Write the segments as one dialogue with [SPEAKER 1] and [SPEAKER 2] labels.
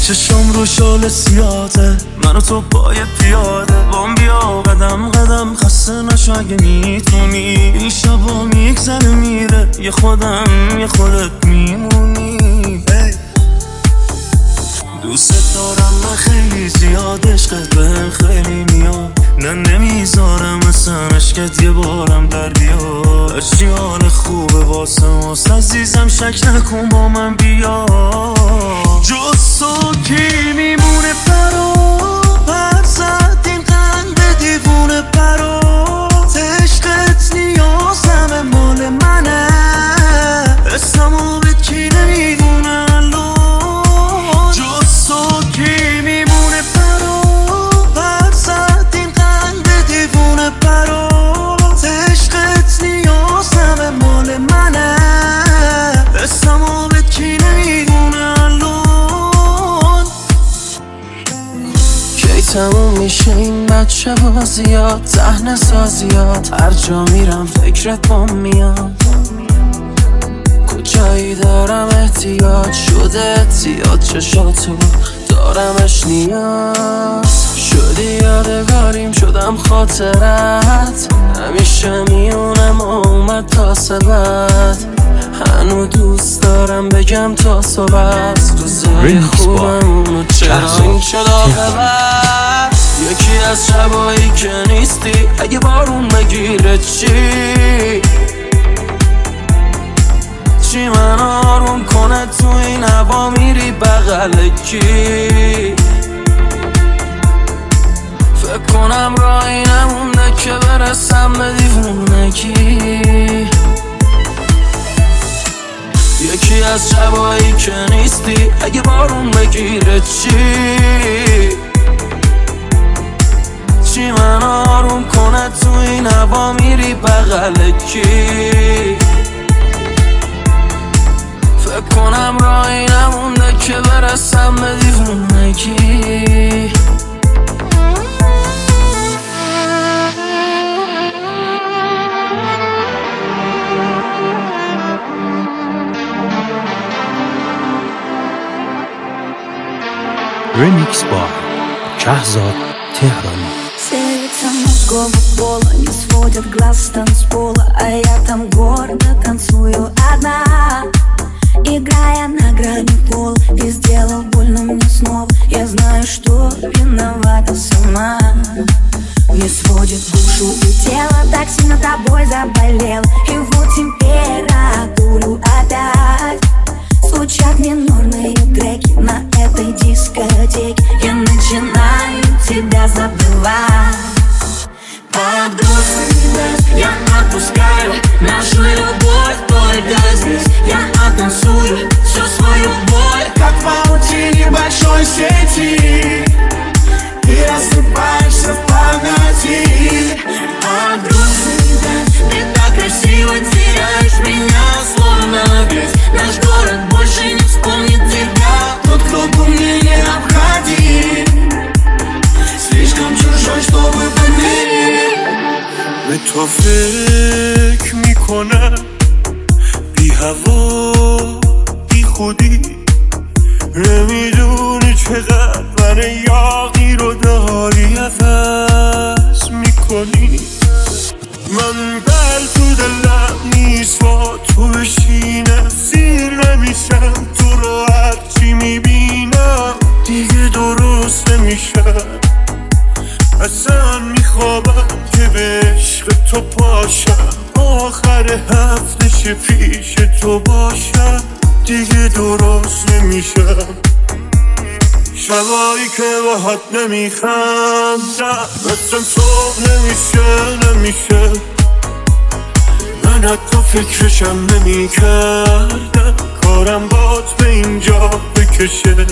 [SPEAKER 1] چشم رو شال سیاته، من و تو پای پیاده بام بیا قدم قدم خسته نشو اگه میتونی. این شبا میگذره میره، یه خودم یه خودت میمونی. دوست دارم من خیلی زیاد، عشقت بهم خیلی میاد، نه نمیذارم مثلا عشقت یه بارم در بیاد. هرچی حال خوبه واسه ماست عزیزم، شک نکن با من بیا. جز تو کی میمونه برا پر زد این قلب دیوونه برا. عشقت نیازمه مال منه، اسممو به کی نمیدونه الان. جز تو کی میمونه برا پر زد این قلب دیوونه برا. عشقت نیازمه مال منه، اسممو به کی نمیدونه الان. کی تموم میشه این بچه بازیات، صحنه سازیات، هر جا میرم فکرت بام میاد. کجایی دارم احتیاج شده زیاد، چشاتو دارمش نیاز. شدی یادگاریم شدم خاطرت، همیشه میونم اومد تا سبت. هنو دوست دارم بگم تا صبح، روزای خوبم اونو چرا این شد آقابت. یکی از شبایی که نیستی اگه بارون بگیره چی من آروم کنه تو این هوا میری بغل کی. فکر کنم راهی نمونده که برسم به دیوونگی. یکی از شبایی که نیستی اگه بارون بگیره چی من آروم کنه تو این هوا میری بغل کی. فکر کنم راهی نمونده که برسم به دیوونگی.
[SPEAKER 2] Remix by Shahzad Tehrani.
[SPEAKER 3] Сердце мужского пола не сводит глаз с танцпола, а я там гордо танцую одна. Играя на грани пола, ты сделал больно мне снова. Я знаю, что виновата сама. Не сводит душу и тело, так сильно тобой заболел. И вот температуру опять. Звучат минорные треки на этой дискотеке. Я начинаю тебя забывать. Под грустный дождь я отпускаю нашу любовь только здесь. Я оттанцую всю свою боль, как в паутине большой сети. Ты рассыпаешься в памяти. Под грустный дождь ты так красиво теряешь меня, словно весь наш город больше не вспомнит тебя. Тот, кто был мне необходим, слишком чужой, чтобы поверить.
[SPEAKER 1] به تو فکر میکنم بی هوا بی خودی، نمیدونی چقدر من یاغی رو داری عوض میکنی. من بل تو دلم نیست با تو بشینم، سیر نمیشم تو رو هرچی میبینم دیگه درست نمیشم. اصلا میخوابم که به عشق تو پاشم، آخر هفته پیش تو باشم دیگه درست نمیشم. شبایی که باهات نمیخندم مثل صبح نمیشه. من حتی فکرشم نمیکردم کارم بات به اینجا بکشه.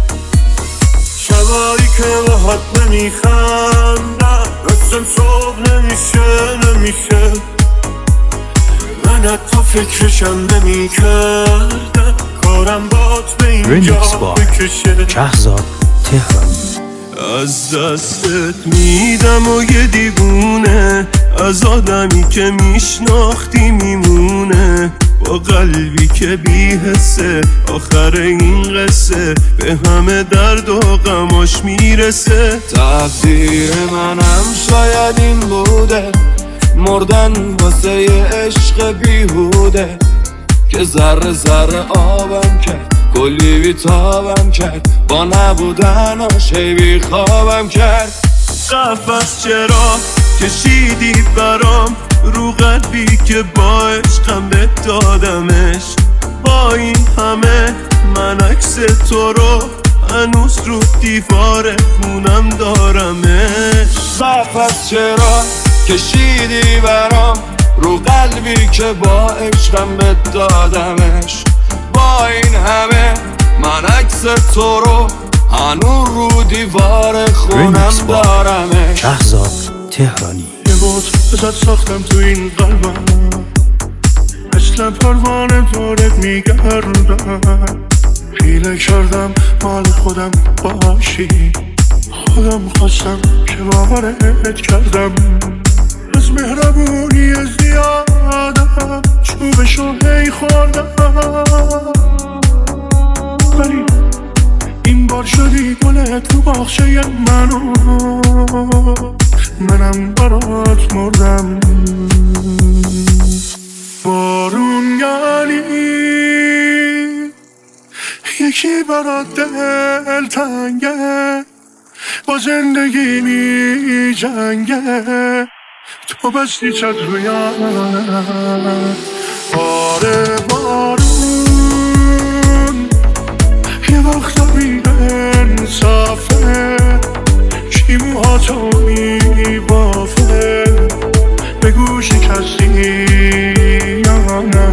[SPEAKER 1] شبایی که باهات نمیخندم مثل صبح نمیشه. من حتی فکرشم نمیکردم کارم بات به اینجا بکشه.
[SPEAKER 2] شهزاد تهرانی.
[SPEAKER 1] از دستت میدم و یه دیوونه، از آدمی که میشناختی میمونه. با قلبی که بی حسه، آخر این قصه به همه درد و غماش میرسه. تقدیر منم شاید این بوده، مردن واسه عشق بیهوده، که ذره ذره آبم کرد، کلی بیتابم کرد، با نبودناش هی بیخوابم کرد. قفس چرا کشیدی برام، رو قلبی که با عشقم بهت دادمش. با این همه من عکس تو رو هنوز رو دیوار خونم دارمش. قفس چرا کشیدی برام، رو قلبی که با عشقم بهت دادمش. با این همه من عکس تو رو هنوز رو دیوار خونم دارمش.
[SPEAKER 2] شهزاد تهرانی.
[SPEAKER 1] یه بود ازت ساختم تو این قلبم، مثل پروانه دورت میگردم. حیله کردم مال خودم باشی، خودم خواستم که باورت کردم. از مهربونی زیادم چوبشو هی خوردم، ولی این بار شدی گل تو باغچه منم برات مردم. بارون یعنی یکی برات دل تنگه، با زندگی می جنگه، تو بستی چت رویم. باره بارون یه وقتا بی انصافه، کی موهاتو میبافه، بگو شکستی یا نه.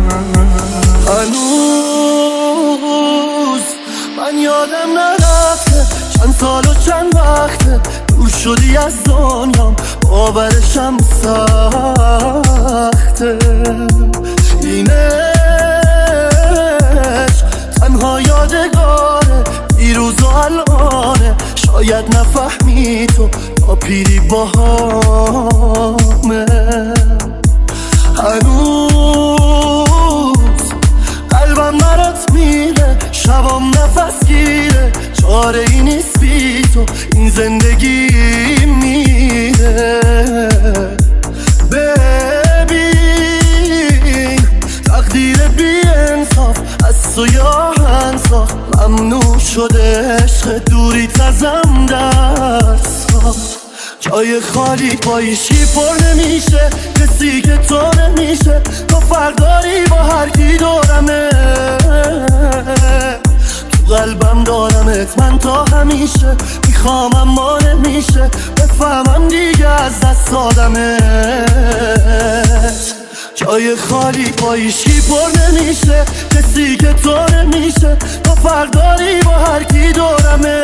[SPEAKER 1] هنوز من یادم نرفته چند سال و چند وقته دور شدی از دنیام، باورشم سخته. اینش تنها یادگاره دیروز و الانه، شاید نفهمی تو تا پیری باهامه. هنوز قلبم برات میره، شبام نفس گیره، چاره ای نیست بی تو این زندگی میره. ببین تقدیر بی انصاف از تو یا انصاف، ممنوع شده عشق دوری تزم دست. جای خالی با ایشی پر نمیشه، کسی که تو نمیشه، تو فرق داری با هر کی دورمه. تو قلبم دارمت من تا همیشه، میخوام اما نمیشه، بفهمم دیگه از دست دادمت. جای خالی با ایشی پر نمیشه، کسی که تو نمیشه، تو فرق داری با هر کی دورمه.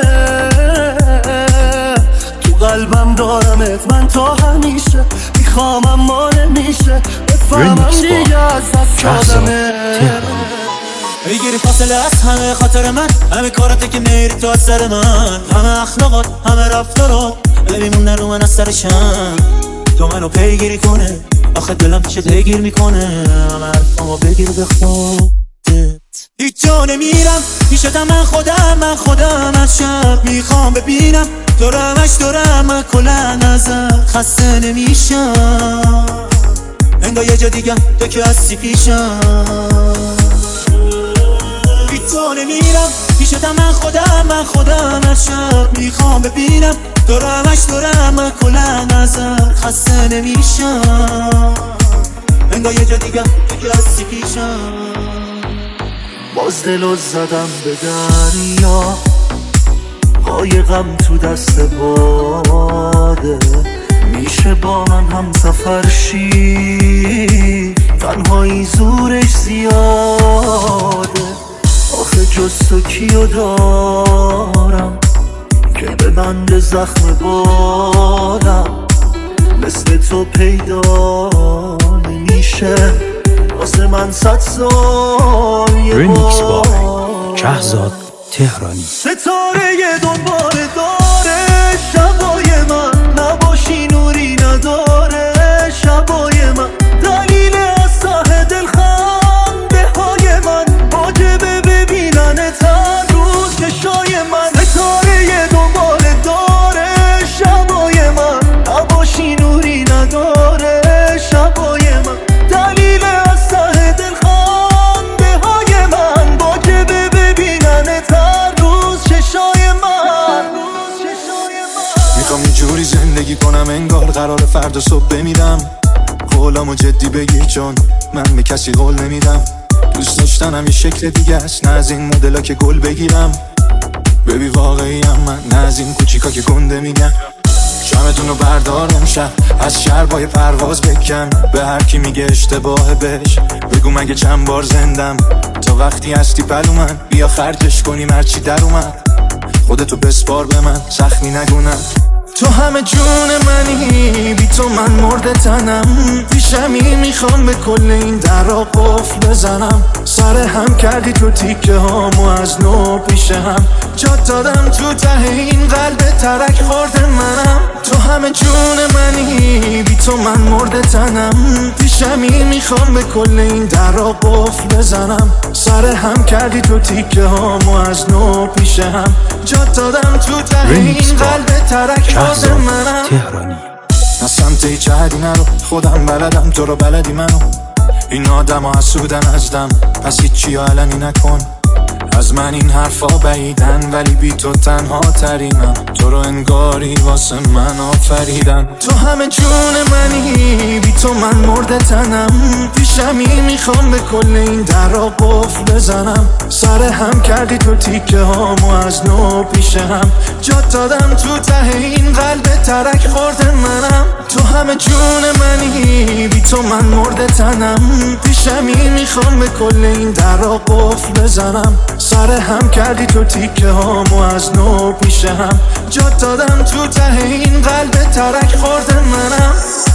[SPEAKER 1] تو قلبم دارمت من تا همیشه، میخوام اما نمیشه، بفهمم دیگه از دست دادمت.
[SPEAKER 4] بگیری فاصله از همه خاطر من، همه کارته که میری تو از سر من، همه اخلاقات همه رفتارات بمیموندن رو من از سرشم. تو منو پیگیری کنه، آخه دلم پیشت هگیر میکنه، همه حرفامو بگیر به خودت. هیچ جا نمیرم پیشتم، من خودم از شب میخوام ببینم تو رو، همش دورم من کلن ازت خسته نمیشم. انگار یه جا دیگم تو که هستی پیشم. هیچ جا نمیرم پیشتم، من خودم از شب میخوام ببینم تو رو، همش دورم من کلن ازت خسته نمیشم. انگار یه جا دیگم تو که هستی پیشم.
[SPEAKER 1] باز دلو زدم به دریا، قایقم تو دست باده، میشه با من هم سفر شی، تنهایی زورش زیاده. آخه جز تو کیو دارم که به بند زخم بالم، مثل تو پیدا نمیشه واسه من 100 سال یه
[SPEAKER 2] ریمیکس با شهزاد تهرانی.
[SPEAKER 1] ستاره دنبال داره شبای من، نباشی نوری نداره شبای من، دلیل از ته دل خنده
[SPEAKER 5] دارم انگار قرار فردا صبح بمیرم. قولامو جدی بگیر چون من به کسی قول نمیدم. دوست داشتنم یه شکل دیگه است، نه از این مدلا که گل بگیرم. ببی واقعیم من، نه از این کوچیکا که گنده میگن. شمتون رو بردار امشب از شربای پرواز بکن. به هر کی میگه اشتباهه بهش بگو مگه چند بار زندم. تا وقتی هستی پلو من بیا خرجش کنیم هرچی در اومد. خودتو بسپار به من سخمی نگونم. تو همه جون منی، بی تو من مرده تنم. پیشمی میخوام به کل این درا قفل بزنم. سر هم کردی تو تیکه هامو از نو پیش هم. جات دادم تو ته این قلب ترک خورده منم. تو همه جون منی، بی تو من مرده تنم. پیشمی میخوام به کل این درا قفل بزنم. سر هم کردی تو تیکه هامو از نو پیش هم. جات دادم تو ته این قلب ترک خورده منم.
[SPEAKER 2] تهرانی.
[SPEAKER 5] نه سمت هیچ حدی نرو، خودم بلدم تو رو بلدی منو. این آدم ها حسودن ازدم، پس هیچی علنی نکن. از من این حرفا بعیدن ولی بی تو تنها ترینم. تو رو انگاری واسه من آفریدن. تو همه جون منی، بی تو من مرده تنم. پیشمی میخوام به کل این درا قفل بزنم. سر هم کردی تو تیکه هامو از نو پیش هم. جات دادم تو ته این قلب ترک خورده منم. تو همه جون منی، بی تو من مرده تنم. پیشمی میخوام به کل این درا قفل بزنم. سر هم کردی تو تیکه هامو از نو پیش هم. جات دادم تو ته این قلب ترک خورده منم.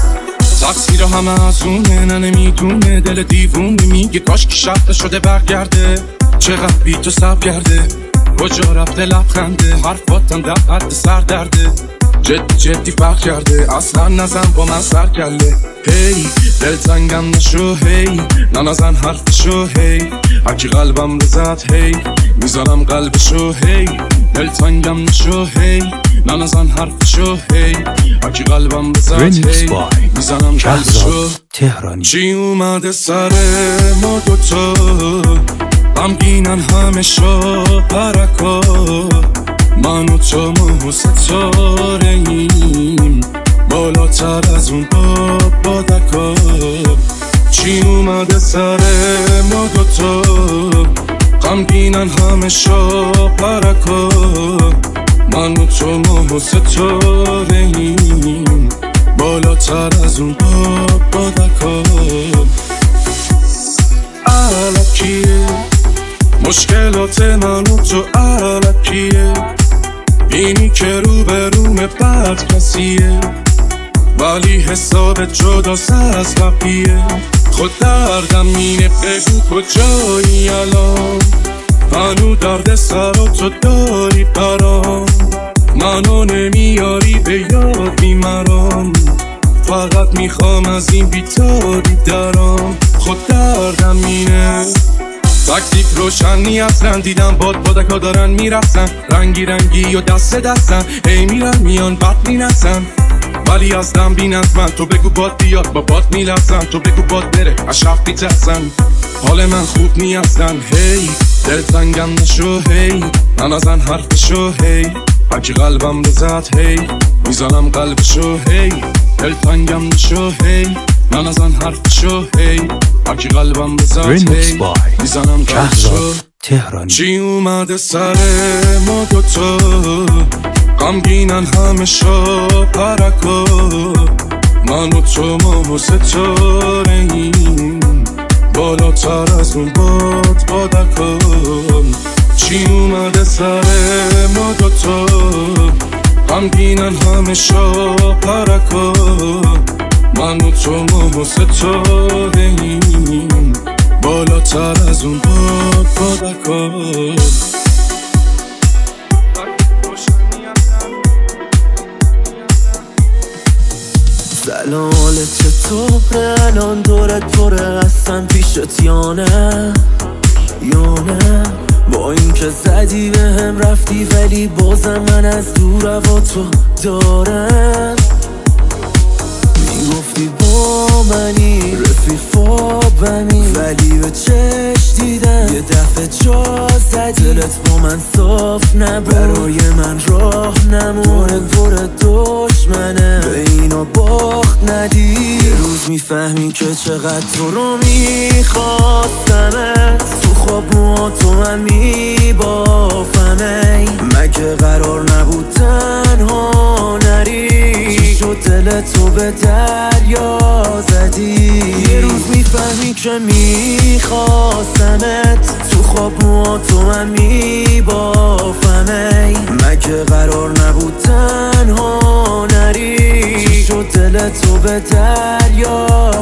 [SPEAKER 1] تقصیر همه از اونه، نه نمیدونه دل دیوونه. میگه کاش که شب شده برگرده. چقدر بی تو سب کرده، کجا رفته لبخنده. حرفاتم در حد سر درده. جدی فرق کرده، اصلا نزن با من سر کله. هی دل تنگم نشو، هی نزن حرفشو. هی هرکی قلبم رو زد، هی میزنم قلبشو. هی دل تنگم نشو، هی نزن حرفشو. هی هرکی قلبم رو زد، هی میزنم قلبشو.
[SPEAKER 2] تهرانی.
[SPEAKER 1] چی اومده سر ما دوتا، غمگینن همه پرکا. من و تو ماه و ستاره ایم، بالاتر از اون بادکا. چی اومده سر ما دوتا، غمگینن همه پرکا. من و تو ماه و ستاره ایم، بالاتر از اون بادکا. الکیه مشکلات من و تو، الکیه اینی که رو به روم بد کسیه. ولی حسابت جداست از بقیه. خود دردم اینه بگو کجایی الان. هنو درد سر و تو داری برام. منو نمیاری به یادی مرام. فقط میخوام از این بیتاری درام. خود دردم اینه. تکلیف روشنی اصلا، دیدم بادکا دارن میرسن. رنگی رنگی و دست دستن، هی میرن میان بد مینسن. ولی از دم بین از من، تو بگو باد بیاد با باد میلسن. تو بگو باد بره از شب میترسن، حال من خوب نیستن. هی دل تنگم نشو، هی نزن حرفشو. هی هرکی قلبم رو زد، هی میزنم قلبشو. هی دل تنگم نشو، هی نزن حرفشو. هی هرکی قلبم رو زد، هی میزنم قلبشو.
[SPEAKER 2] تهرانی.
[SPEAKER 1] چی اومده سر ما دوتا، غمگینن همه پرکا. من و تو ماه و ستاره ایم، بالاتر از اون بادکا. چی اومده سر ما دوتا، غمگینن همه پرکا. من و تو ماه و ستاره ایم، بالاتر از اون بادکا.
[SPEAKER 6] سلام حالت چطوره الان؟ دورت پره هستن پیشت یا نه؟ با این که زدی به هم رفتی، ولی بازم من از دور و تو دارم. گفتی با منی رفیق فابمی، ولی به چشم دیدم یه دفعه جا زدی. دلت با من صاف نبود، برای من راه نمون. پر دشمنه به اینا باخت ندی. یه روز میفهمی که چقدر تو رو میخواستمت. تو خواب تو من میبافمه. مگه قرار نبود تنها نری؟ چی شد دل تو به دریا زدی؟ یه روز میفهمی که میخواستمت. تو خواب تو من میبافمه. مگه قرار نبود تنها نری؟ چی شد دل تو به دریا